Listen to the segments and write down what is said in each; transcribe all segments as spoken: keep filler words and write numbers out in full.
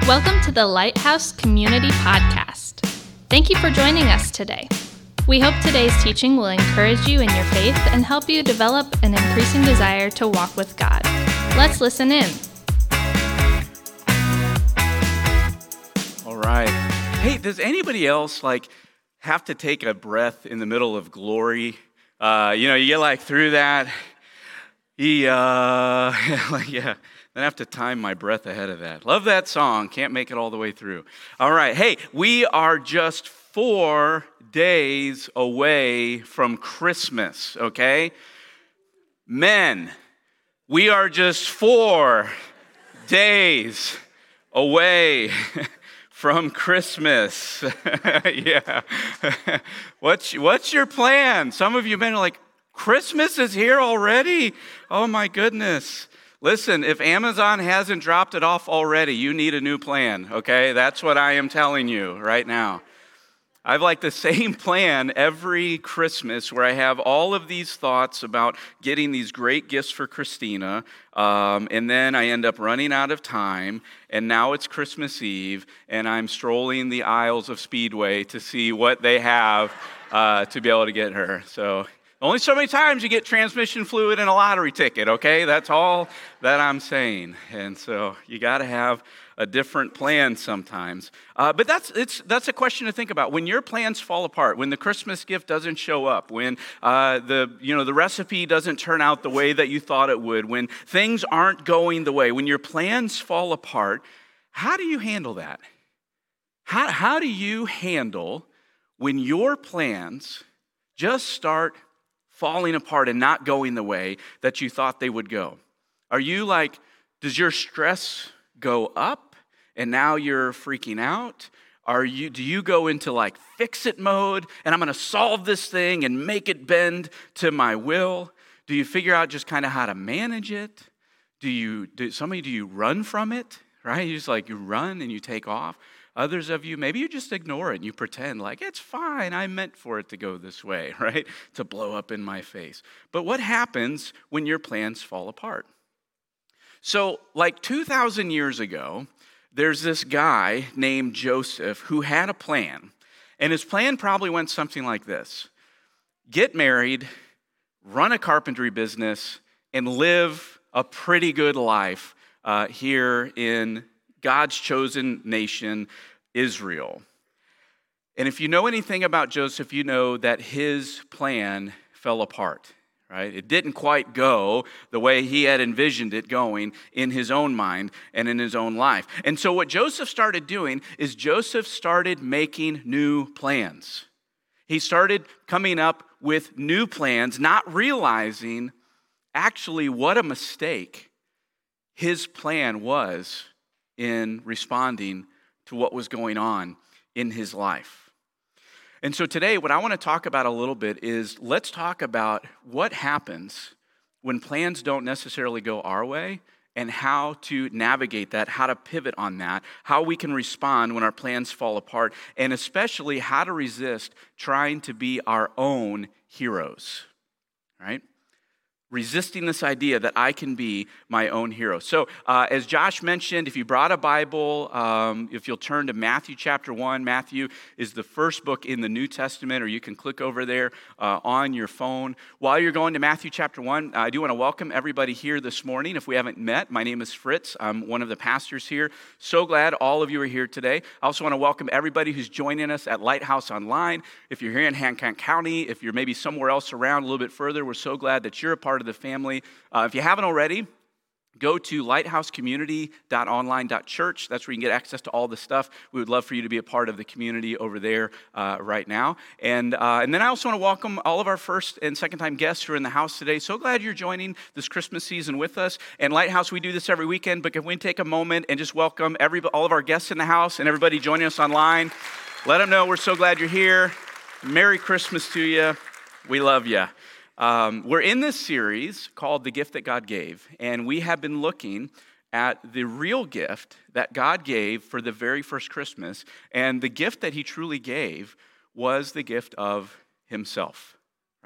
Welcome to the Lighthouse Community Podcast. Thank you for joining us today. We hope today's teaching will encourage you in your faith and help you develop an increasing desire to walk with God. Let's listen in. All right. Hey, does anybody else like have to take a breath in the middle of glory? Uh, you know, you get like through that. Yeah, like, yeah. Then I have to time my breath ahead of that. Love that song. Can't make it all the way through. All right. Hey, we are just four days away from Christmas, okay? Men, we are just four days away from Christmas. Yeah. What's, what's your plan? Some of you men are like, Christmas is here already? Oh my goodness. Listen, if Amazon hasn't dropped it off already, you need a new plan, okay? That's what I am telling you right now. I've like the same plan every Christmas where I have all of these thoughts about getting these great gifts for Christina, um, and then I end up running out of time, and now it's Christmas Eve, and I'm strolling the aisles of Speedway to see what they have uh, to be able to get her, so... Only so many times you get transmission fluid in a lottery ticket, okay? That's all that I'm saying. And so you got to have a different plan sometimes. Uh, but that's it's that's a question to think about. When your plans fall apart, when the Christmas gift doesn't show up, when uh, the you know the recipe doesn't turn out the way that you thought it would, when things aren't going the way, when your plans fall apart, how do you handle that? How how do you handle when your plans just start falling apart and not going the way that you thought they would go? Are you like, does your stress go up and now you're freaking out? Are you, do you go into like fix it mode and I'm going to solve this thing and make it bend to my will? Do you figure out just kind of how to manage it? Do you, do some of you, do you run from it, right? You just like, you run and you take off. Others of you, maybe you just ignore it and you pretend like, it's fine, I meant for it to go this way, right? To blow up in my face. But what happens when your plans fall apart? So like two thousand years ago, there's this guy named Joseph who had a plan. And his plan probably went something like this. Get married, run a carpentry business, and live a pretty good life uh, here in God's chosen nation, Israel. And if you know anything about Joseph, you know that his plan fell apart, right? It didn't quite go the way he had envisioned it going in his own mind and in his own life. And so what Joseph started doing is Joseph started making new plans. He started coming up with new plans, not realizing actually what a mistake his plan was in responding to what was going on in his life. And so today, what I want to talk about a little bit is let's talk about what happens when plans don't necessarily go our way and how to navigate that, how to pivot on that, how we can respond when our plans fall apart, and especially how to resist trying to be our own heroes, right? Resisting this idea that I can be my own hero. So uh, as Josh mentioned, if you brought a Bible, um, if you'll turn to Matthew chapter one, Matthew is the first book in the New Testament, or you can click over there uh, on your phone. While you're going to Matthew chapter one, I do want to welcome everybody here this morning. If we haven't met, my name is Fritz. I'm one of the pastors here. So glad all of you are here today. I also want to welcome everybody who's joining us at Lighthouse Online. If you're here in Hancock County, if you're maybe somewhere else around a little bit further, we're so glad that you're a part of the family. Uh, if you haven't already, go to lighthouse community dot online dot church. That's where you can get access to all the stuff. We would love for you to be a part of the community over there uh, right now. And uh, and then I also want to welcome all of our first and second time guests who are in the house today. So glad you're joining this Christmas season with us. And Lighthouse, we do this every weekend, but can we take a moment and just welcome every all of our guests in the house and everybody joining us online? Let them know we're so glad you're here. Merry Christmas to you. We love you. Um, we're in this series called The Gift That God Gave, and we have been looking at the real gift that God gave for the very first Christmas, and the gift that he truly gave was the gift of himself, right?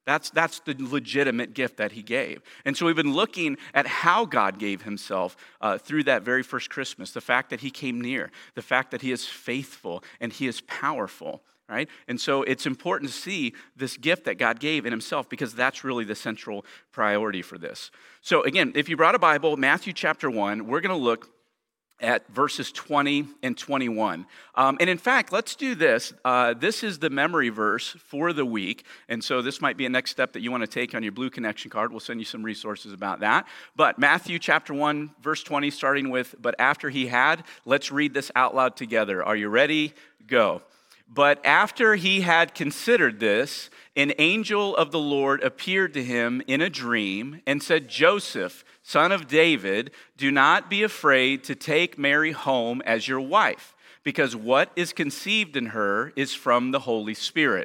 That's, that's the legitimate gift that he gave. And so we've been looking at how God gave himself uh, through that very first Christmas, the fact that he came near, the fact that he is faithful and he is powerful, right? And so it's important to see this gift that God gave in himself because that's really the central priority for this. So again, if you brought a Bible, Matthew chapter one, we're going to look at verses twenty and twenty-one. Um, and in fact, let's do this. Uh, this is the memory verse for the week. And so this might be a next step that you want to take on your Blue Connection card. We'll send you some resources about that. But Matthew chapter one, verse twenty, starting with, but after he had, let's read this out loud together. Are you ready? Go. But after he had considered this, an angel of the Lord appeared to him in a dream and said, Joseph, son of David, do not be afraid to take Mary home as your wife, because what is conceived in her is from the Holy Spirit.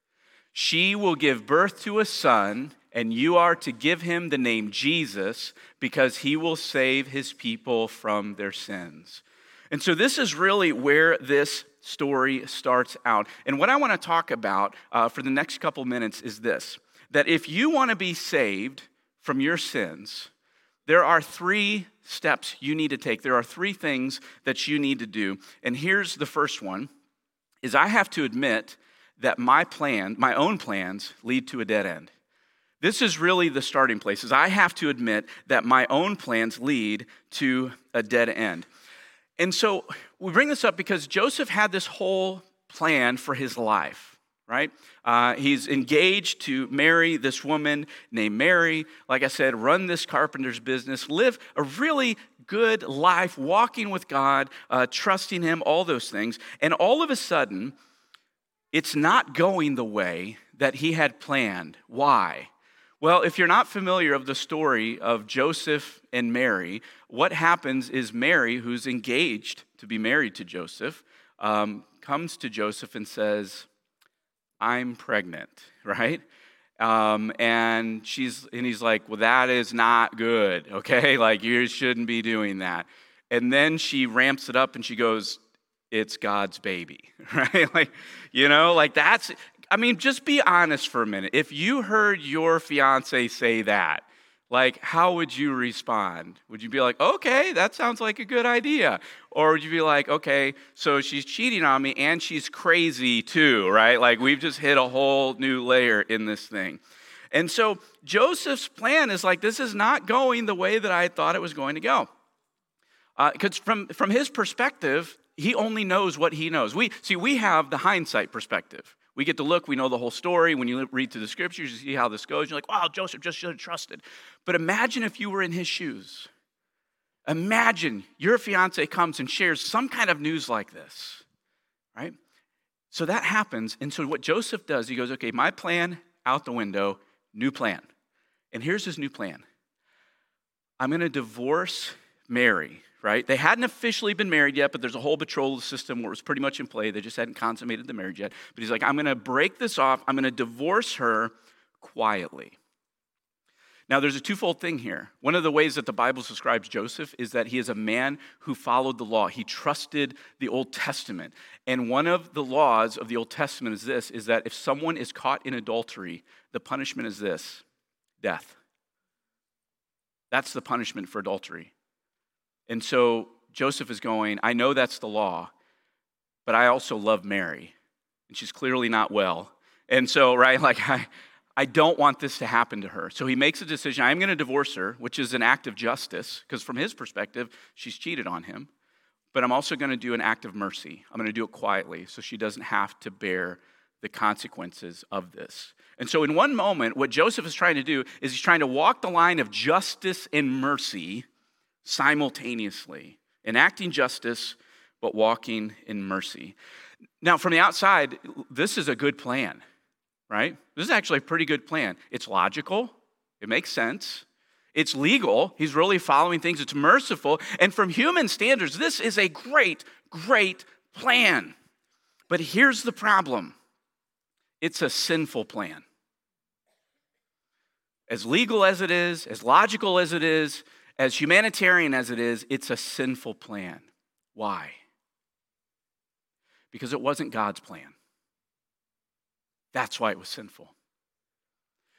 She will give birth to a son, and you are to give him the name Jesus, because he will save his people from their sins. And so this is really where this story starts out. And what I want to talk about uh, for the next couple minutes is this, that if you want to be saved from your sins, there are three steps you need to take. There are three things that you need to do. And here's the first one, is I have to admit that my plan, my own plans, lead to a dead end. This is really the starting place, is I have to admit that my own plans lead to a dead end. And so we bring this up because Joseph had this whole plan for his life, right? Uh, he's engaged to marry this woman named Mary, like I said, run this carpenter's business, live a really good life, walking with God, uh, trusting him, all those things. And all of a sudden, it's not going the way that he had planned. Why? Well, if you're not familiar of the story of Joseph and Mary, what happens is Mary, who's engaged to be married to Joseph, um, comes to Joseph and says, I'm pregnant, right? Um, and she's and he's like, well, that is not good, okay? Like, you shouldn't be doing that. And then she ramps it up and she goes, it's God's baby, right? Like, you know, like that's... I mean, just be honest for a minute. If you heard your fiance say that, like, how would you respond? Would you be like, okay, that sounds like a good idea? Or would you be like, okay, so she's cheating on me and she's crazy too, right? Like, we've just hit a whole new layer in this thing. And so Joseph's plan is like, this is not going the way that I thought it was going to go. Because uh, from, from his perspective, he only knows what he knows. We see, we have the hindsight perspective. We get to look, we know the whole story. When you read through the scriptures, you see how this goes. You're like, wow, Joseph just should have trusted. But imagine if you were in his shoes. Imagine your fiance comes and shares some kind of news like this, right? So that happens. And so what Joseph does, he goes, okay, my plan out the window, new plan. And here's his new plan. I'm going to divorce Mary. Right? They hadn't officially been married yet, but there's a whole betrothal system where it was pretty much in play. They just hadn't consummated the marriage yet. But he's like, I'm going to break this off. I'm going to divorce her quietly. Now, there's a twofold thing here. One of the ways that the Bible describes Joseph is that he is a man who followed the law. He trusted the Old Testament. And one of the laws of the Old Testament is this, is that if someone is caught in adultery, the punishment is this, death. That's the punishment for adultery. And so Joseph is going, I know that's the law, but I also love Mary, and she's clearly not well. And so, right, like, I, I don't want this to happen to her. So he makes a decision, I'm going to divorce her, which is an act of justice, because from his perspective, she's cheated on him. But I'm also going to do an act of mercy. I'm going to do it quietly, so she doesn't have to bear the consequences of this. And so in one moment, what Joseph is trying to do is he's trying to walk the line of justice and mercy simultaneously, enacting justice, but walking in mercy. Now, from the outside, this is a good plan, right? This is actually a pretty good plan. It's logical. It makes sense. It's legal. He's really following things. It's merciful. And from human standards, this is a great, great plan. But here's the problem. It's a sinful plan. As legal as it is, as logical as it is, as humanitarian as it is, it's a sinful plan. Why? Because it wasn't God's plan. That's why it was sinful.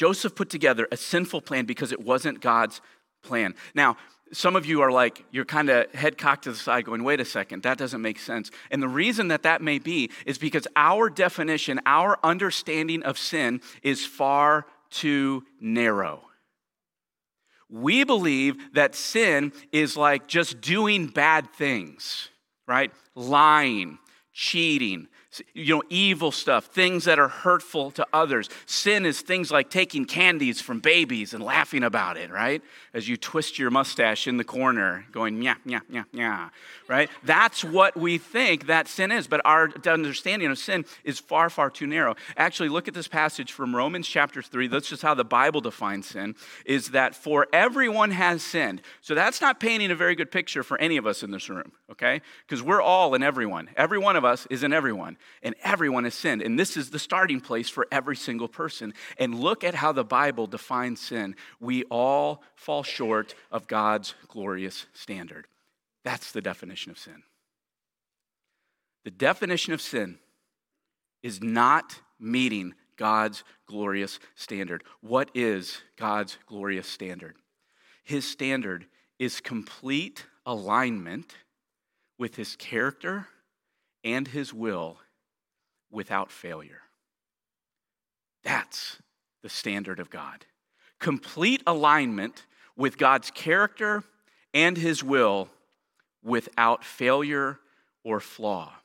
Joseph put together a sinful plan because it wasn't God's plan. Now, some of you are like, you're kind of head cocked to the side going, wait a second, that doesn't make sense. And the reason that that may be is because our definition, our understanding of sin is far too narrow. We believe that sin is like just doing bad things, right? Lying, cheating, you know, evil stuff, things that are hurtful to others. Sin is things like taking candies from babies and laughing about it, right? As you twist your mustache in the corner, going, yeah, yeah, yeah, yeah, right? That's what we think that sin is, but our understanding of sin is far, far too narrow. Actually, look at this passage from Romans chapter three. That's just how the Bible defines sin, is that for everyone has sinned. So that's not painting a very good picture for any of us in this room, okay? Because we're all in everyone. Every one of us is in everyone. And everyone has sinned. And this is the starting place for every single person. And look at how the Bible defines sin. We all fall short of God's glorious standard. That's the definition of sin. The definition of sin is not meeting God's glorious standard. What is God's glorious standard? His standard is complete alignment with his character and his will without failure. That's the standard of God. Complete alignment with God's character and his will without failure or flaw.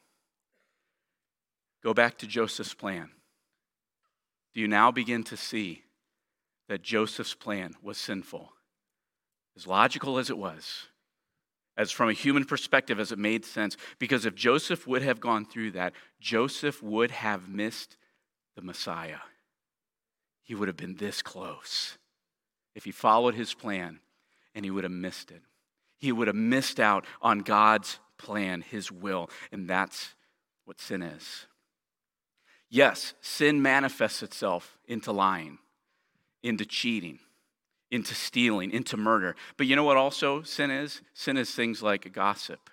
Go back to Joseph's plan. Do you now begin to see that Joseph's plan was sinful? As logical as it was, as from a human perspective, as it made sense. Because if Joseph would have gone through that, Joseph would have missed the Messiah. He would have been this close if he followed his plan, and he would have missed it. He would have missed out on God's plan, his will, and that's what sin is. Yes, sin manifests itself into lying, into cheating, into stealing, into murder. But you know what also sin is? Sin is things like gossip.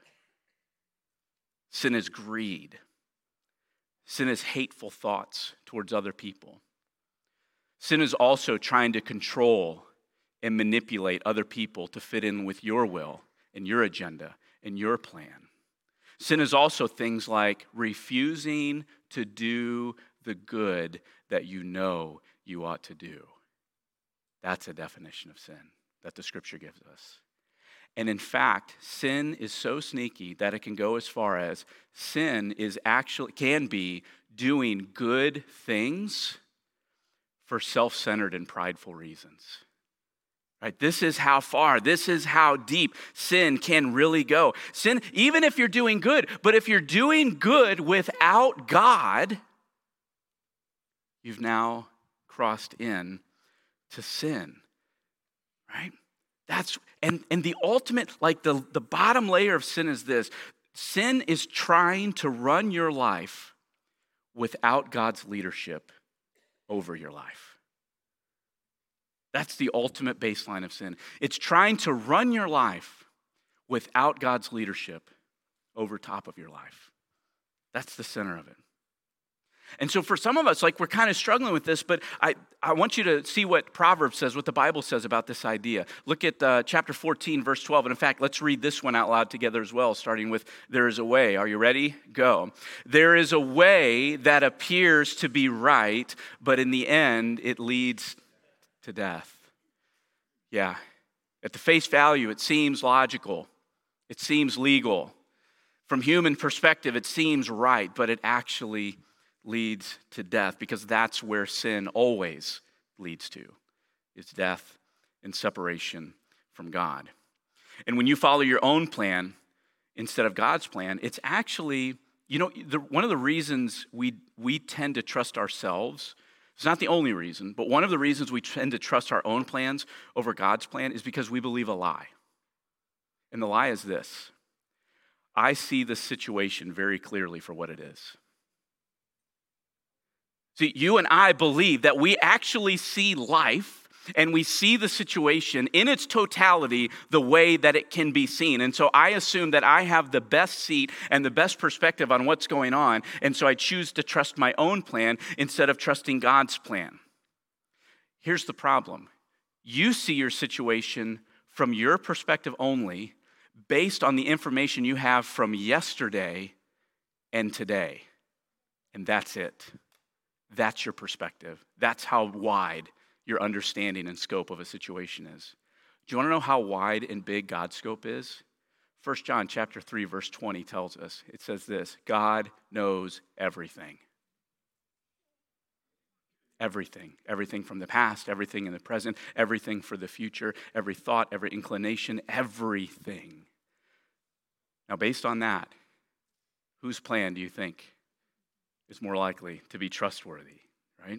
Sin is greed. Sin is hateful thoughts towards other people. Sin is also trying to control and manipulate other people to fit in with your will and your agenda and your plan. Sin is also things like refusing to do the good that you know you ought to do. That's a definition of sin that the scripture gives us. And in fact, sin is so sneaky that it can go as far as sin is actually can be doing good things for self-centered and prideful reasons. Right? This is how far, this is how deep sin can really go. Sin, even if you're doing good, but if you're doing good without God, you've now crossed in to sin, right? That's and and the ultimate, like the, the bottom layer of sin is this. Sin is trying to run your life without God's leadership over your life. That's the ultimate baseline of sin. It's trying to run your life without God's leadership over top of your life. That's the center of it. And so for some of us, like we're kind of struggling with this, but I, I want you to see what Proverbs says, what the Bible says about this idea. Look at uh, chapter fourteen, verse twelve. And in fact, let's read this one out loud together as well, starting with, there is a way. Are you ready? Go. There is a way that appears to be right, but in the end, it leads to death. Yeah. At the face value, it seems logical. It seems legal. From human perspective, it seems right, but it actually leads to death, because that's where sin always leads to. It's death and separation from God. And when you follow your own plan instead of God's plan, it's actually, you know, the, one of the reasons we we tend to trust ourselves, it's not the only reason, but one of the reasons we tend to trust our own plans over God's plan is because we believe a lie. And the lie is this: I see the situation very clearly for what it is. See, you and I believe that we actually see life and we see the situation in its totality the way that it can be seen. And so I assume that I have the best seat and the best perspective on what's going on. And so I choose to trust my own plan instead of trusting God's plan. here's the problem. You see your situation from your perspective only, based on the information you have from yesterday and today. And that's it. That's your perspective. That's how wide your understanding and scope of a situation is. Do you want to know how wide and big God's scope is? First John chapter three, verse twenty tells us, it says this, God knows everything. Everything. Everything from the past, everything in the present, everything for the future, every thought, every inclination, everything. Now, based on that, whose plan do you think is more likely to be trustworthy, right?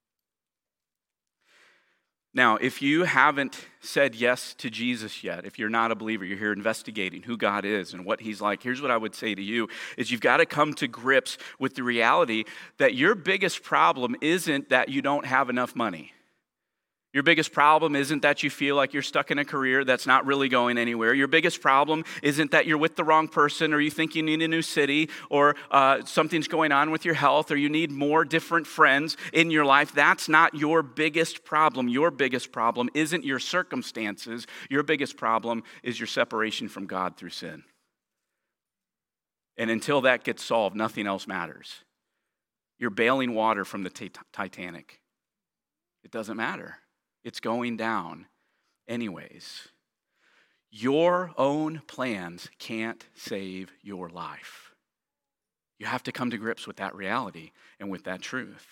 Now, if you haven't said yes to Jesus yet, if you're not a believer, you're here investigating who God is and what he's like, here's what I would say to you, is you've got to come to grips with the reality that your biggest problem isn't that you don't have enough money. Your biggest problem isn't that you feel like you're stuck in a career that's not really going anywhere. Your biggest problem isn't that you're with the wrong person, or you think you need a new city, or uh, something's going on with your health, or you need more different friends in your life. That's not your biggest problem. Your biggest problem isn't your circumstances. Your biggest problem is your separation from God through sin. And until that gets solved, nothing else matters. You're bailing water from the t- Titanic. It doesn't matter. It's going down anyways. Your own plans can't save your life. You have to come to grips with that reality and with that truth.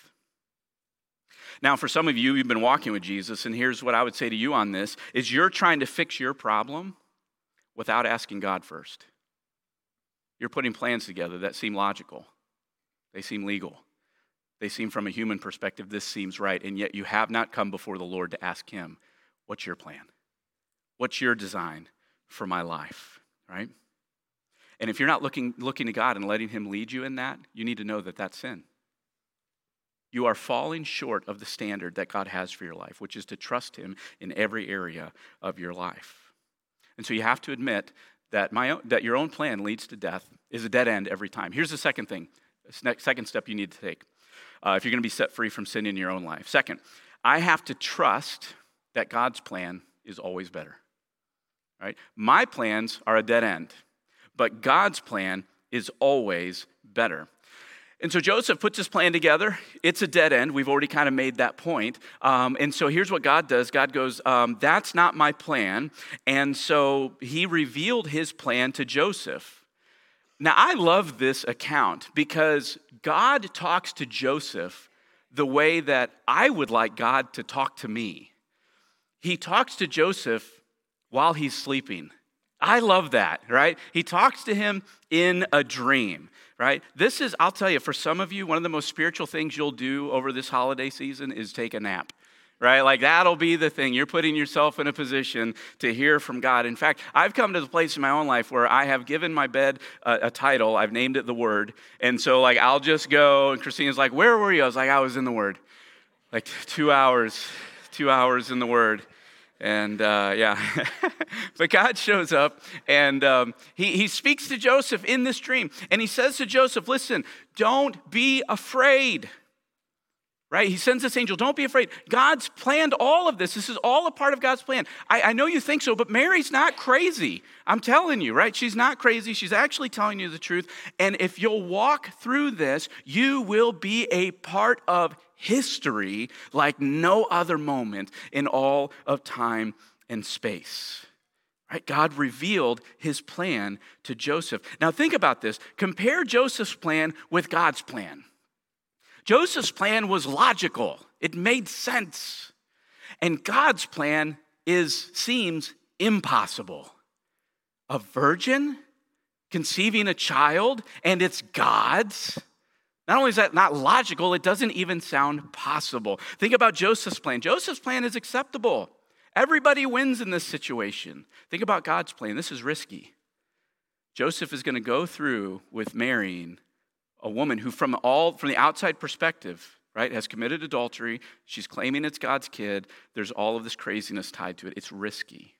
Now, for some of you, you've been walking with Jesus, and here's what I would say to you on this, is you're trying to fix your problem without asking God first. You're putting plans together that seem logical. They seem legal. They seem, from a human perspective, this seems right, and yet you have not come before the Lord to ask him, what's your plan? What's your design for my life, right? And if you're not looking, looking to God and letting him lead you in that, you need to know that that's sin. You are falling short of the standard that God has for your life, which is to trust him in every area of your life. And so you have to admit that, my own, that your own plan leads to death, is a dead end every time. Here's the second thing, the second step you need to take. Uh, if you're going to be set free from sin in your own life. Second, I have to trust that God's plan is always better. Right? My plans are a dead end, but God's plan is always better. And so Joseph puts his plan together. It's a dead end. We've already kind of made that point. Um, and so here's what God does. God goes, um, that's not my plan. And so he revealed his plan to Joseph. Now, I love this account because God talks to Joseph the way that I would like God to talk to me. He talks to Joseph while he's sleeping. I love that, right? He talks to him in a dream, right? This is, I'll tell you, for some of you, one of the most spiritual things you'll do over this holiday season is take a nap. Right? Like that'll be the thing. You're putting yourself in a position to hear from God. In fact, I've come to the place in my own life where I have given my bed a, a title. I've named it the Word. And so like I'll just go, and Christina's like, where were you? I was like, I was in the Word. Like two hours, two hours in the Word. And uh, yeah, but God shows up and um, he, he speaks to Joseph in this dream. And he says to Joseph, listen, don't be afraid. Right? He sends this angel, don't be afraid. God's planned all of this. This is all a part of God's plan. I, I know you think so, but Mary's not crazy. I'm telling you, right? She's not crazy. She's actually telling you the truth. And if you'll walk through this, you will be a part of history like no other moment in all of time and space. Right? God revealed his plan to Joseph. Now think about this. Compare Joseph's plan with God's plan. Joseph's plan was logical. It made sense. And God's plan is seems impossible. A virgin conceiving a child, and it's God's. Not only is that not logical, it doesn't even sound possible. Think about Joseph's plan. Joseph's plan is acceptable. Everybody wins in this situation. Think about God's plan. This is risky. Joseph is going to go through with marrying a woman who from all from the outside perspective, right, has committed adultery. She's claiming it's God's kid. There's all of this craziness tied to it. It's risky.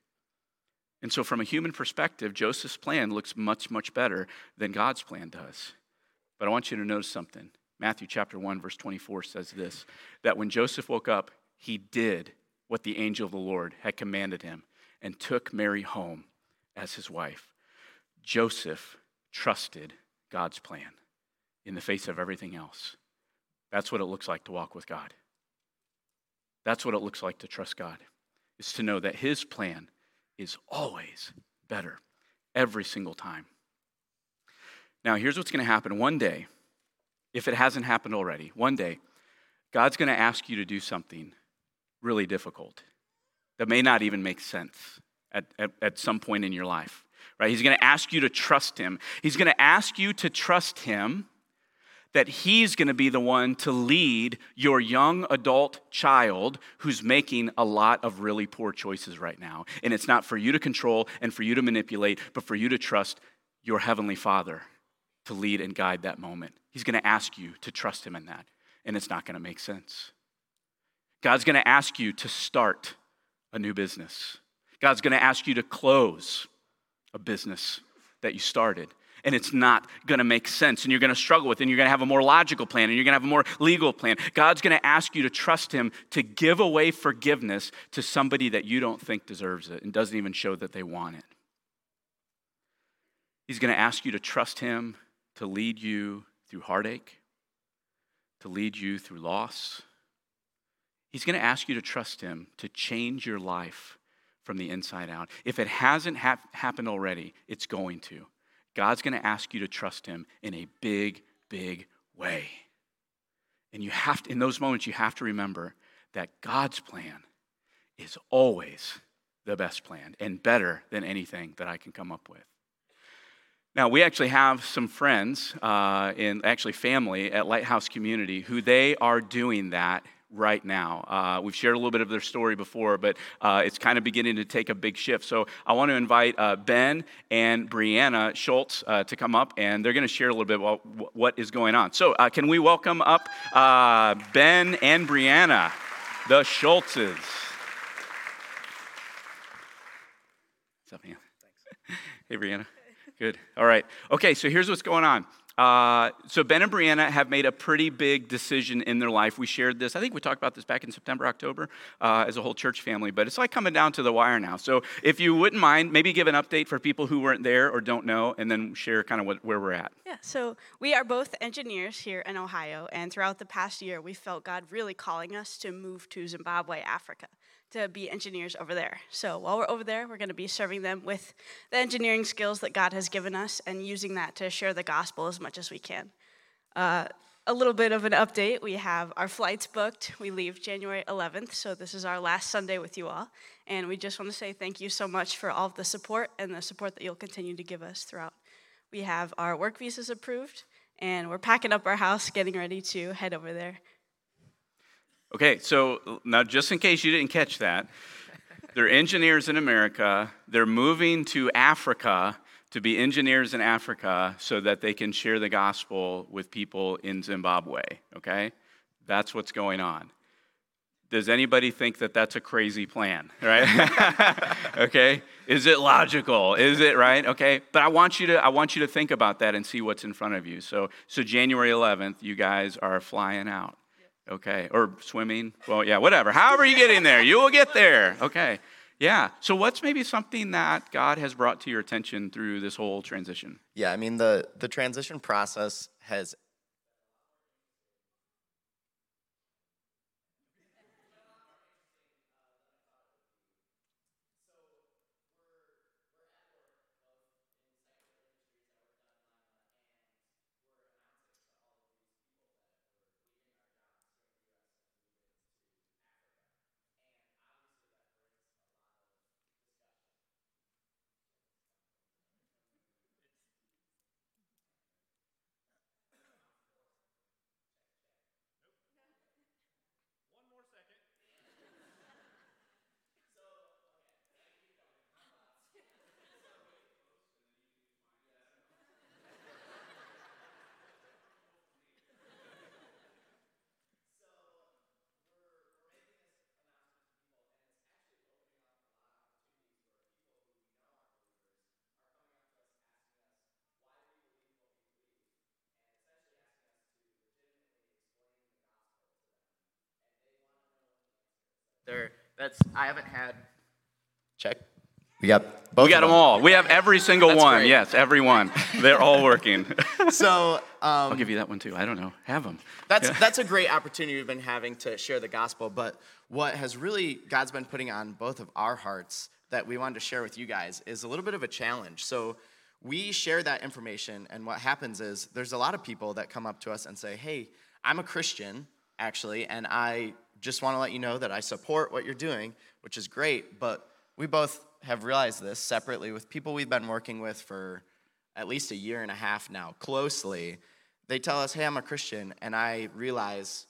And so from a human perspective, Joseph's plan looks much, much better than God's plan does. But I want you to notice something. Matthew chapter one, verse twenty-four says this, that when Joseph woke up, he did what the angel of the Lord had commanded him and took Mary home as his wife. Joseph trusted God's plan in the face of everything else. That's what it looks like to walk with God. That's what it looks like to trust God, is to know that his plan is always better, every single time. Now, here's what's going to happen. One day, if it hasn't happened already, one day, God's going to ask you to do something really difficult that may not even make sense at, at, at some point in your life, right? He's going to ask you to trust him. He's going to ask you to trust him that he's going to be the one to lead your young adult child who's making a lot of really poor choices right now. And it's not for you to control and for you to manipulate, but for you to trust your heavenly Father to lead and guide that moment. He's going to ask you to trust him in that, and it's not going to make sense. God's going to ask you to start a new business. God's going to ask you to close a business that you started. And it's not going to make sense, and you're going to struggle with it, and you're going to have a more logical plan, and you're going to have a more legal plan. God's going to ask you to trust him to give away forgiveness to somebody that you don't think deserves it and doesn't even show that they want it. He's going to ask you to trust him to lead you through heartache, to lead you through loss. He's going to ask you to trust him to change your life from the inside out. If it hasn't ha- happened already, it's going to. God's going to ask you to trust him in a big, big way. And you have to, in those moments, you have to remember that God's plan is always the best plan and better than anything that I can come up with. Now, we actually have some friends, uh, in actually family at Lighthouse Community, who they are doing that right now. Uh, we've shared a little bit of their story before, but uh, it's kind of beginning to take a big shift. So I want to invite uh, Ben and Brianna Schultz uh, to come up, and they're going to share a little bit about what is going on. So uh, can we welcome up uh, Ben and Brianna, the Schultzes? What's up, man? Thanks. Hey, Brianna. Good. All right. Okay, so here's what's going on. Uh, so Ben and Brianna have made a pretty big decision in their life. We shared this. I think we talked about this back in September, October, uh, as a whole church family. But it's like coming down to the wire now. So if you wouldn't mind, maybe give an update for people who weren't there or don't know, and then share kind of what, where we're at. Yeah, so we are both engineers here in Ohio. And throughout the past year, we felt God really calling us to move to Zimbabwe, Africa, to be engineers over there. So while we're over there, we're going to be serving them with the engineering skills that God has given us and using that to share the gospel as much as we can. Uh, a little bit of an update. We have our flights booked. We leave January eleventh, so this is our last Sunday with you all. And we just want to say thank you so much for all of the support and the support that you'll continue to give us throughout. We have our work visas approved, and we're packing up our house, getting ready to head over there. Okay, so now just in case you didn't catch that, they're engineers in America. They're moving to Africa to be engineers in Africa so that they can share the gospel with people in Zimbabwe, okay? That's what's going on. Does anybody think that that's a crazy plan, right? Okay? Is it logical? Is it right? Okay? But I want you to I want you to think about that and see what's in front of you. So so January eleventh, you guys are flying out. Okay, or swimming, well, yeah, whatever. However you get in there, you will get there. Okay, yeah. So what's maybe something that God has brought to your attention through this whole transition? Yeah, I mean, the, the transition process has They're, that's, I haven't had, check. We got both We got of them all. We have every single That's one. great. Yes, every one. They're all working. So, um, I'll give you that one too. I don't know. Have them. That's Yeah. that's a great opportunity we've been having to share the gospel. But what has really God's been putting on both of our hearts that we wanted to share with you guys is a little bit of a challenge. So we share that information, and what happens is there's a lot of people that come up to us and say, "Hey, I'm a Christian, actually, and I just want to let you know that I support what you're doing," which is great. But we both have realized this separately with people we've been working with for at least a year and a half now, closely. They tell us, "Hey, I'm a Christian," and I realize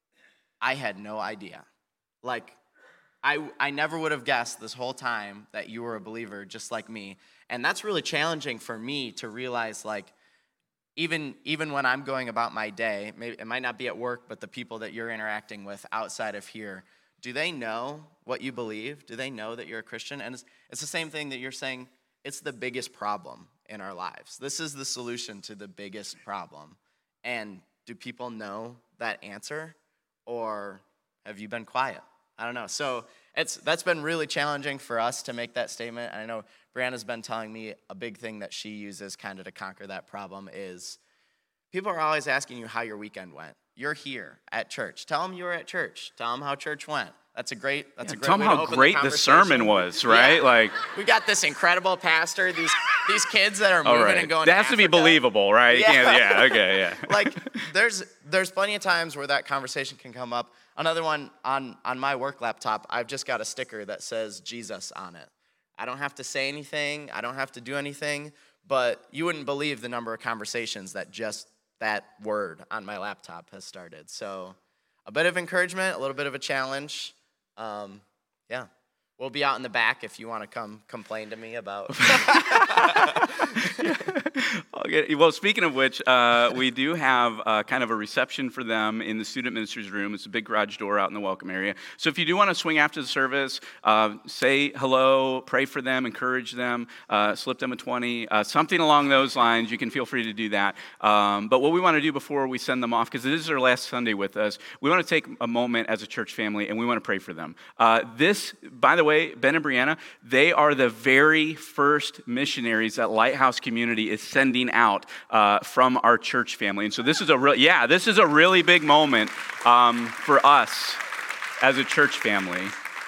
I had no idea. Like, I, I never would have guessed this whole time that you were a believer just like me. And that's really challenging for me to realize, like, even, even when I'm going about my day, maybe it might not be at work, but the people that you're interacting with outside of here, do they know what you believe? Do they know that you're a Christian? And it's, it's the same thing that you're saying, it's the biggest problem in our lives. This is the solution to the biggest problem. And do people know that answer? Or have you been quiet? I don't know. So it's that's been really challenging for us to make that statement. And I know Brianna's been telling me a big thing that she uses kind of to conquer that problem is people are always asking you how your weekend went. You're here at church. Tell them you were at church. Tell them how church went. That's a great. That's Yeah, a great. tell them way to how open great the, the sermon was, right? Yeah. Like we got this incredible pastor. These these kids that are all moving right. and going. That to has to be Africa. believable, right? You Yeah. can't- yeah. Okay. Yeah. Like there's there's plenty of times where that conversation can come up. Another one on on my work laptop, I've just got a sticker that says Jesus on it. I don't have to say anything. I don't have to do anything. But you wouldn't believe the number of conversations that just that word on my laptop has started. So a bit of encouragement, a little bit of a challenge. Um, yeah. We'll be out in the back if you want to come complain to me about. Okay. Well, speaking of which, uh, we do have uh, kind of a reception for them in the student ministries room. It's a big garage door out in the welcome area. So if you do want to swing after the service, uh, say hello, pray for them, encourage them, uh, slip them a twenty, uh, something along those lines. You can feel free to do that. Um, but what we want to do before we send them off, because this is their last Sunday with us, we want to take a moment as a church family and we want to pray for them. Uh, this, by the way, Ben and Brianna, they are the very first missionaries that Lighthouse Community is sending out uh, from our church family. And so this is a real, yeah, this is a really big moment um, for us as a church family.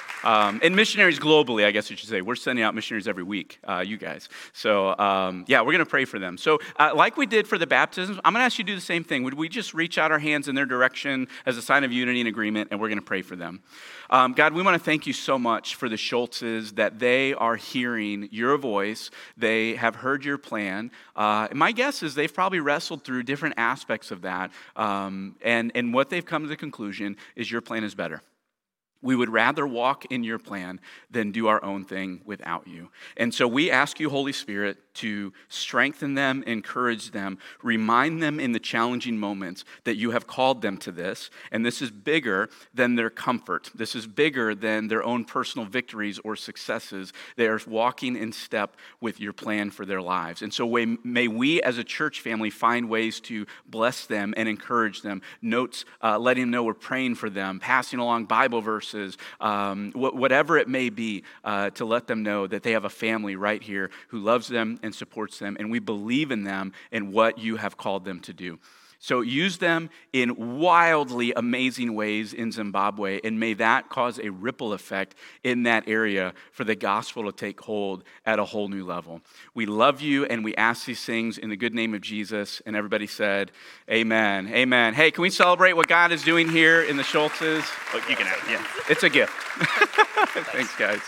Um, and missionaries globally, I guess I should say. We're sending out missionaries every week, uh, you guys. So, um, yeah, we're going to pray for them. So, uh, like we did for the baptisms, I'm going to ask you to do the same thing. Would we just reach out our hands in their direction as a sign of unity and agreement, and we're going to pray for them. Um, God, we want to thank you so much for the Schultzes, that they are hearing your voice. They have heard your plan. Uh, and my guess is they've probably wrestled through different aspects of that. Um, and, and what they've come to the conclusion is your plan is better. We would rather walk in your plan than do our own thing without you. And so we ask you, Holy Spirit, to strengthen them, encourage them, remind them in the challenging moments that you have called them to this. And this is bigger than their comfort. This is bigger than their own personal victories or successes. They are walking in step with your plan for their lives. And so may we as a church family find ways to bless them and encourage them. Notes, uh, letting them know we're praying for them, passing along Bible verses, um, wh- whatever it may be, uh, to let them know that they have a family right here who loves them and supports them, and we believe in them and what you have called them to do. So use them in wildly amazing ways in Zimbabwe, and may that cause a ripple effect in that area for the gospel to take hold at a whole new level. We love you, and we ask these things in the good name of Jesus. And everybody said, amen, amen. Hey, can we celebrate what God is doing here in the Schultzes? Oh, you can have it, yeah. It's a gift. Thanks, guys.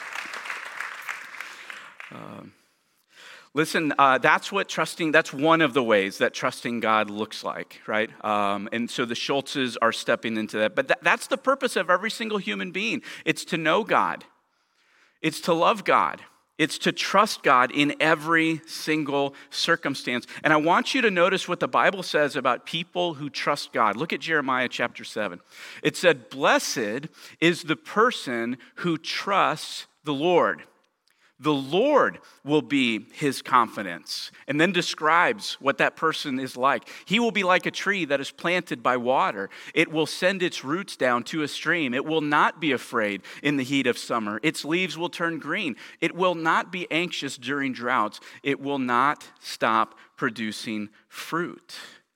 Um, Listen, uh, that's what trusting, that's one of the ways that trusting God looks like, right? Um, and so the Schultzes are stepping into that. But th- that's the purpose of every single human being. It's to know God. It's to love God. It's to trust God in every single circumstance. And I want you to notice what the Bible says about people who trust God. Look at Jeremiah chapter seven. It said, "Blessed is the person who trusts the Lord. The Lord will be his confidence, and then describes what that person is like. He will be like a tree that is planted by water. It will send its roots down to a stream. It will not be afraid in the heat of summer. Its leaves will turn green. It will not be anxious during droughts. It will not stop producing fruit.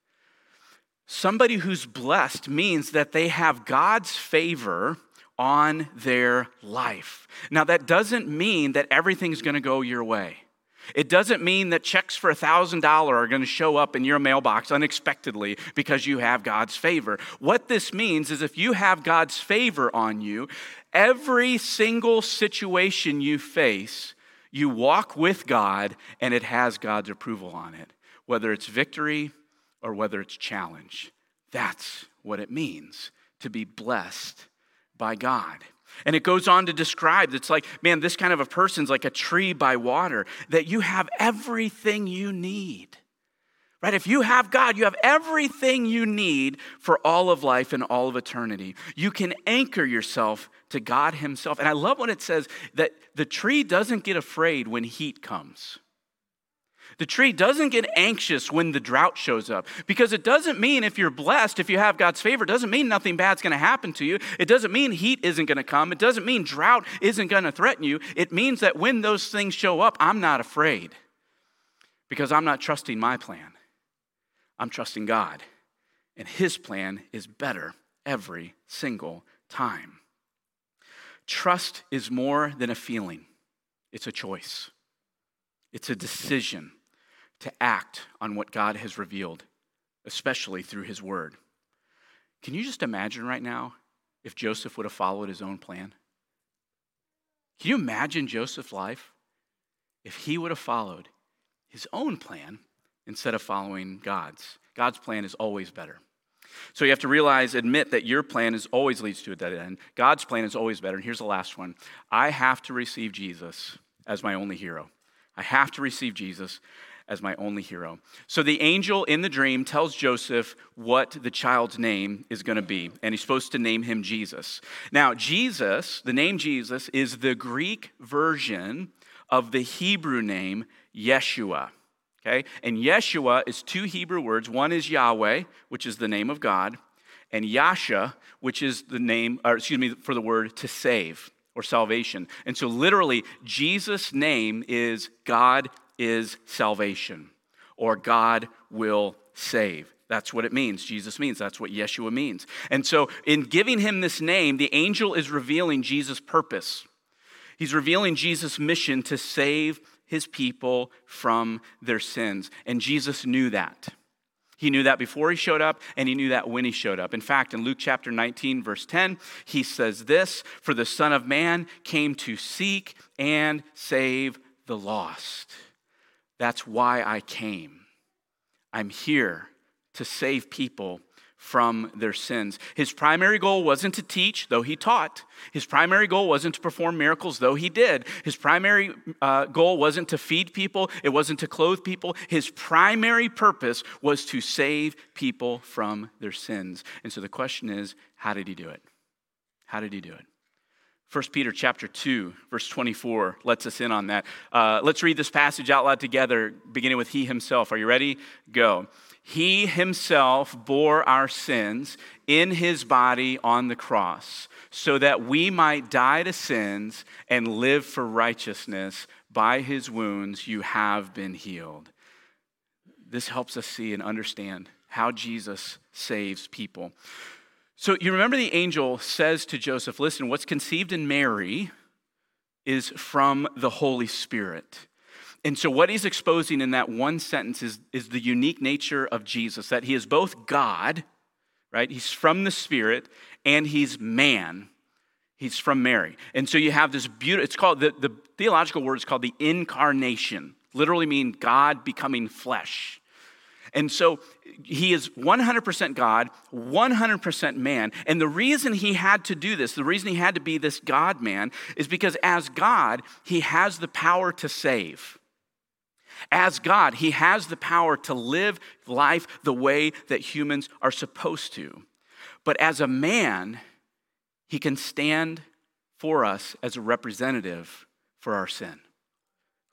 Somebody who's blessed means that they have God's favor on their life. Now, that doesn't mean that everything's going to go your way. It doesn't mean that checks for one thousand dollars are going to show up in your mailbox unexpectedly because you have God's favor. What this means is if you have God's favor on you, every single situation you face, you walk with God and it has God's approval on it, whether it's victory or whether it's challenge. That's what it means to be blessed by God. And it goes on to describe, it's like, man, this kind of a person's like a tree by water, that you have everything you need, right? If you have God, you have everything you need for all of life and all of eternity. You can anchor yourself to God himself. And I love when it says that the tree doesn't get afraid when heat comes. The tree doesn't get anxious when the drought shows up, because it doesn't mean if you're blessed, if you have God's favor, it doesn't mean nothing bad's going to happen to you. It doesn't mean heat isn't going to come. It doesn't mean drought isn't going to threaten you. It means that when those things show up, I'm not afraid, because I'm not trusting my plan. I'm trusting God, and his plan is better every single time. Trust is more than a feeling. It's a choice. It's a decision to act on what God has revealed, especially through his word. Can you just imagine right now if Joseph would have followed his own plan? Can you imagine Joseph's life if he would have followed his own plan instead of following God's? God's plan is always better. So you have to realize, admit that your plan is always leads to a dead end. God's plan is always better. And here's the last one. I have to receive Jesus as my only hero. I have to receive Jesus as my only hero. So the angel in the dream tells Joseph what the child's name is going to be, and he's supposed to name him Jesus. Now, Jesus, the name Jesus, is the Greek version of the Hebrew name Yeshua. Okay? And Yeshua is two Hebrew words. One is Yahweh, which is the name of God, and Yasha, which is the name, or excuse me, for the word to save or salvation. And so literally, Jesus' name is God is salvation, or God will save. That's what it means. Jesus means. That's what Yeshua means. And so in giving him this name, the angel is revealing Jesus' purpose. He's revealing Jesus' mission to save his people from their sins. And Jesus knew that. He knew that before he showed up, and he knew that when he showed up. In fact, in Luke chapter nineteen, verse ten, he says this, "For the Son of Man came to seek and save the lost." That's why I came. I'm here to save people from their sins. His primary goal wasn't to teach, though he taught. His primary goal wasn't to perform miracles, though he did. His primary uh, goal wasn't to feed people. It wasn't to clothe people. His primary purpose was to save people from their sins. And so the question is, how did he do it? How did he do it? First Peter chapter two, verse twenty-four lets us in on that. Uh, let's read this passage out loud together, beginning with he himself. Are you ready? Go. He himself bore our sins in his body on the cross, so that we might die to sins and live for righteousness. By his wounds you have been healed. This helps us see and understand how Jesus saves people. So you remember the angel says to Joseph, listen, what's conceived in Mary is from the Holy Spirit. And so what he's exposing in that one sentence is, is the unique nature of Jesus, that he is both God, right? He's from the Spirit, and he's man. He's from Mary. And so you have this beautiful, it's called, the, the theological word is called the incarnation, literally mean God becoming flesh. And so he is one hundred percent God, one hundred percent man. And the reason he had to do this, the reason he had to be this God-man, is because as God, he has the power to save. As God, he has the power to live life the way that humans are supposed to. But as a man, he can stand for us as a representative for our sin.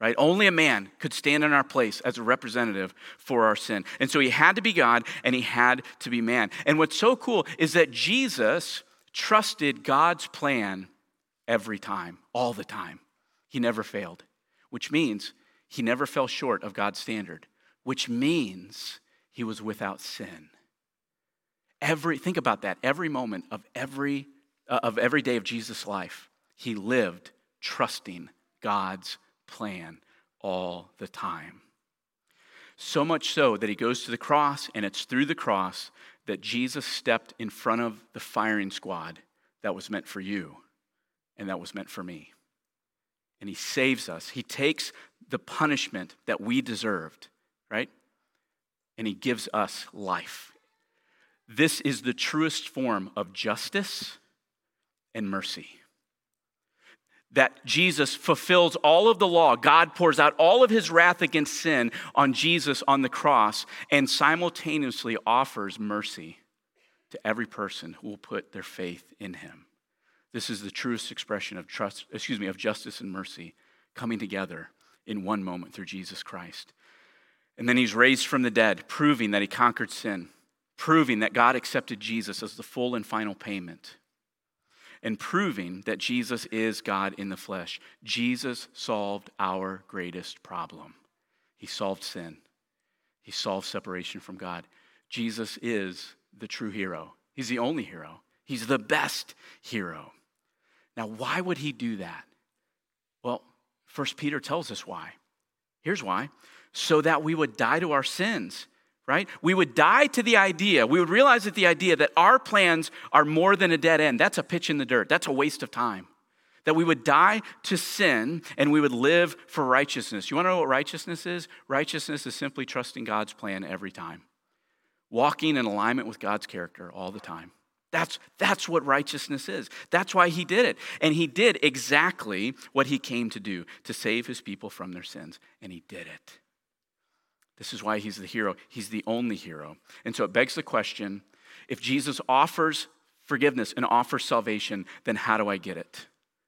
right? Only a man could stand in our place as a representative for our sin. And so he had to be God and he had to be man. And what's so cool is that Jesus trusted God's plan every time, all the time. He never failed, which means he never fell short of God's standard, which means he was without sin. Every, think about that, every moment of every, uh, of every day of Jesus' life, he lived trusting God's plan all the time. So much so that he goes to the cross, and it's through the cross that Jesus stepped in front of the firing squad that was meant for you and that was meant for me. And he saves us. He takes the punishment that we deserved, right? And he gives us life. This is the truest form of justice and mercy. That Jesus fulfills all of the law. God pours out all of his wrath against sin on Jesus on the cross and simultaneously offers mercy to every person who will put their faith in him. This is the truest expression of trust, excuse me, of justice and mercy coming together in one moment through Jesus Christ. And then he's raised from the dead, proving that he conquered sin, proving that God accepted Jesus as the full and final payment, and proving that Jesus is God in the flesh. Jesus solved our greatest problem. He solved sin. He solved separation from God. Jesus is the true hero. He's the only hero. He's the best hero. Now, why would he do that? Well, First Peter tells us why. Here's why. So that we would die to our sins, right? We would die to the idea, we would realize that the idea that our plans are more than a dead end. That's a pitch in the dirt. That's a waste of time. That we would die to sin and we would live for righteousness. You want to know what righteousness is? Righteousness is simply trusting God's plan every time. Walking in alignment with God's character all the time. That's, that's what righteousness is. That's why he did it. And he did exactly what he came to do, to save his people from their sins. And he did it. This is why he's the hero. He's the only hero. And so it begs the question, if Jesus offers forgiveness and offers salvation, then how do I get it?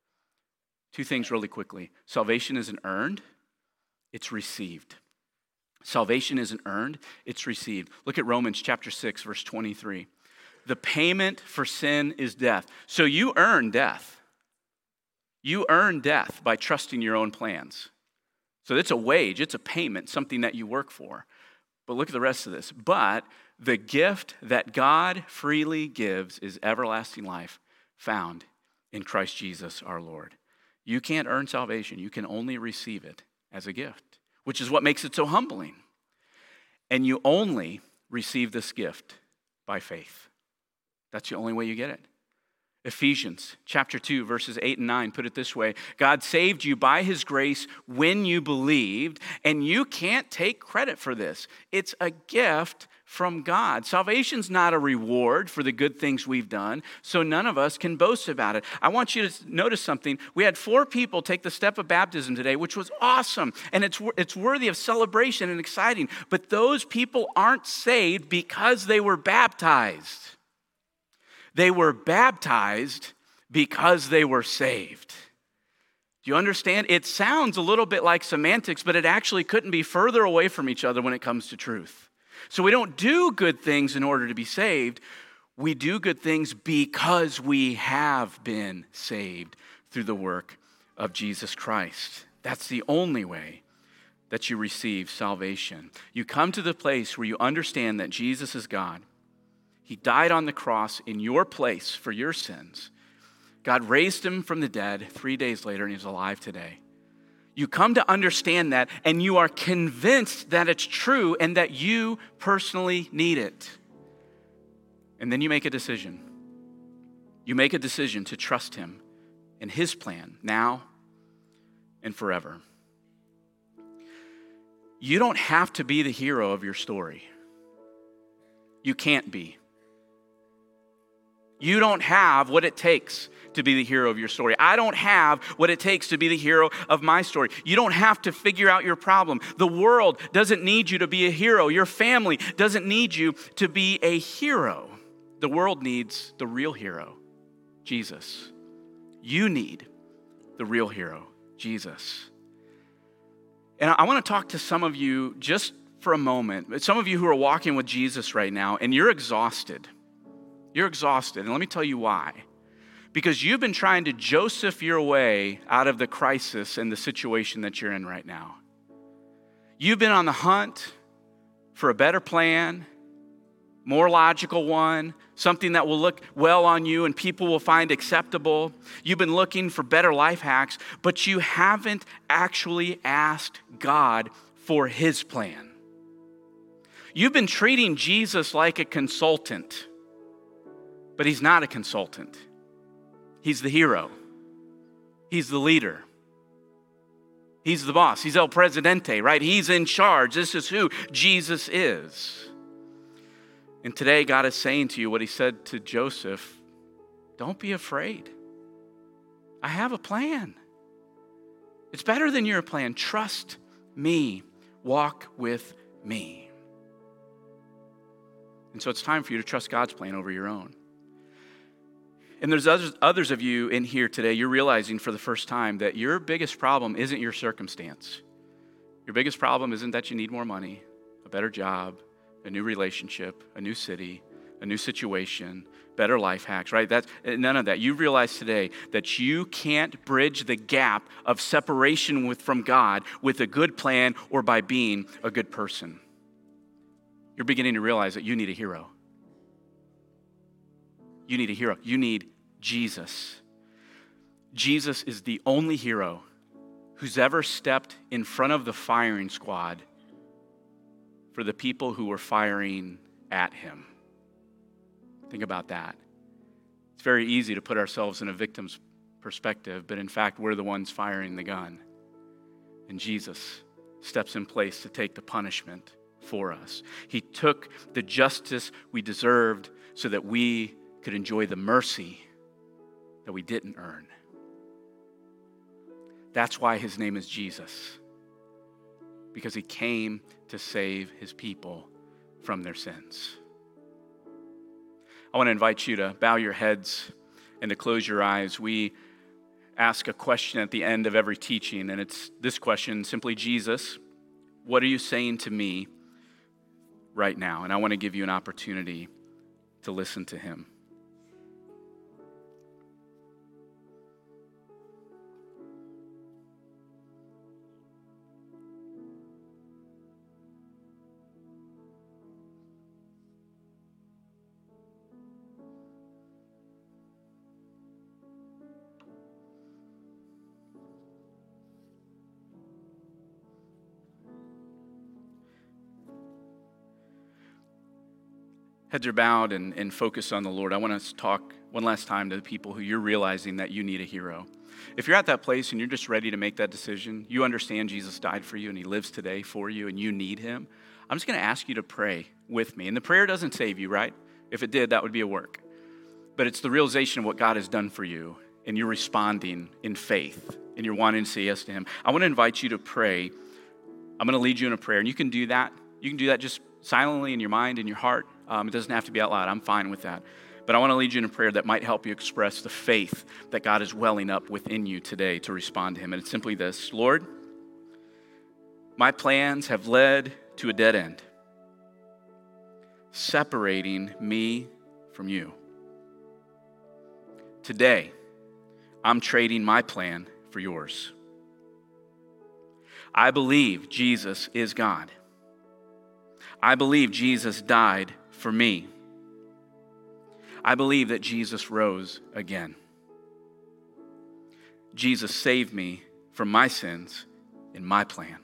Two things really quickly. Salvation isn't earned, it's received. Salvation isn't earned, it's received. Look at Romans chapter six, verse twenty-three. The payment for sin is death. So you earn death. You earn death by trusting your own plans. So it's a wage, it's a payment, something that you work for. But look at the rest of this. But the gift that God freely gives is everlasting life found in Christ Jesus our Lord. You can't earn salvation. You can only receive it as a gift, which is what makes it so humbling. And you only receive this gift by faith. That's the only way you get it. Ephesians chapter two, verses eight and nine put it this way. God saved you by his grace when you believed, and you can't take credit for this. It's a gift from God. Salvation's not a reward for the good things we've done, so none of us can boast about it. I want you to notice something. We had four people take the step of baptism today, which was awesome, and it's, it's worthy of celebration and exciting, but those people aren't saved because they were baptized. They were baptized because they were saved. Do you understand? It sounds a little bit like semantics, but it actually couldn't be further away from each other when it comes to truth. So we don't do good things in order to be saved. We do good things because we have been saved through the work of Jesus Christ. That's the only way that you receive salvation. You come to the place where you understand that Jesus is God. He died on the cross in your place for your sins. God raised him from the dead three days later, and he's alive today. You come to understand that, and you are convinced that it's true and that you personally need it. And then you make a decision. You make a decision to trust him and his plan now and forever. You don't have to be the hero of your story. You can't be. You don't have what it takes to be the hero of your story. I don't have what it takes to be the hero of my story. You don't have to figure out your problem. The world doesn't need you to be a hero. Your family doesn't need you to be a hero. The world needs the real hero, Jesus. You need the real hero, Jesus. And I want to talk to some of you just for a moment. Some of you who are walking with Jesus right now, and you're exhausted. You're exhausted, and let me tell you why. Because you've been trying to Joseph your way out of the crisis and the situation that you're in right now. You've been on the hunt for a better plan, more logical one, something that will look well on you and people will find acceptable. You've been looking for better life hacks, but you haven't actually asked God for his plan. You've been treating Jesus like a consultant, but he's not a consultant. He's the hero. He's the leader. He's the boss. He's El Presidente, right? He's in charge. This is who Jesus is. And today, God is saying to you what he said to Joseph, don't be afraid. I have a plan. It's better than your plan. Trust me. Walk with me. And so it's time for you to trust God's plan over your own. And there's others, others of you in here today, you're realizing for the first time that your biggest problem isn't your circumstance. Your biggest problem isn't that you need more money, a better job, a new relationship, a new city, a new situation, better life hacks, right? That's none of that. You realize today that you can't bridge the gap of separation with, from God with a good plan or by being a good person. You're beginning to realize that you need a hero. You need a hero. You need Jesus. Jesus is the only hero who's ever stepped in front of the firing squad for the people who were firing at him. Think about that. It's very easy to put ourselves in a victim's perspective, but in fact, we're the ones firing the gun. And Jesus steps in place to take the punishment for us. He took the justice we deserved so that we could enjoy the mercy that we didn't earn. That's why his name is Jesus, because he came to save his people from their sins. I want to invite you to bow your heads and to close your eyes. We ask a question at the end of every teaching, and it's this question, simply, Jesus, what are you saying to me right now? And I want to give you an opportunity to listen to him. Heads are bowed and, and focused on the Lord. I want us to talk one last time to the people who you're realizing that you need a hero. If you're at that place and you're just ready to make that decision, you understand Jesus died for you and he lives today for you and you need him, I'm just going to ask you to pray with me. And the prayer doesn't save you, right? If it did, that would be a work. But it's the realization of what God has done for you and you're responding in faith and you're wanting to say yes to him. I want to invite you to pray. I'm going to lead you in a prayer, and you can do that. You can do that just silently in your mind, in your heart. Um, it doesn't have to be out loud. I'm fine with that. But I want to lead you in a prayer that might help you express the faith that God is welling up within you today to respond to him. And it's simply this: Lord, my plans have led to a dead end, separating me from you. Today, I'm trading my plan for yours. I believe Jesus is God. I believe Jesus died for me. I believe that Jesus rose again. Jesus saved me from my sins in my plan.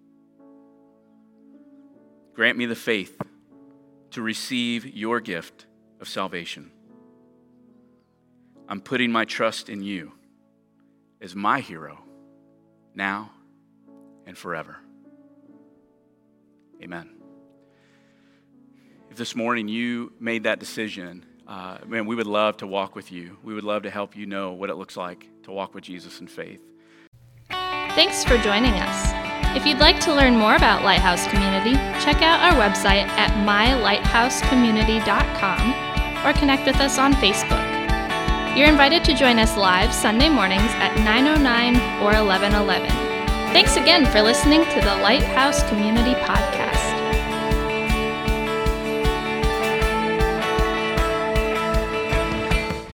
Grant me the faith to receive your gift of salvation. I'm putting my trust in you as my hero now and forever. Amen. If this morning you made that decision, uh, man, we would love to walk with you. We would love to help you know what it looks like to walk with Jesus in faith. Thanks for joining us. If you'd like to learn more about Lighthouse Community, check out our website at my lighthouse community dot com or connect with us on Facebook. You're invited to join us live Sunday mornings at nine oh nine or eleven eleven. Thanks again for listening to the Lighthouse Community Podcast.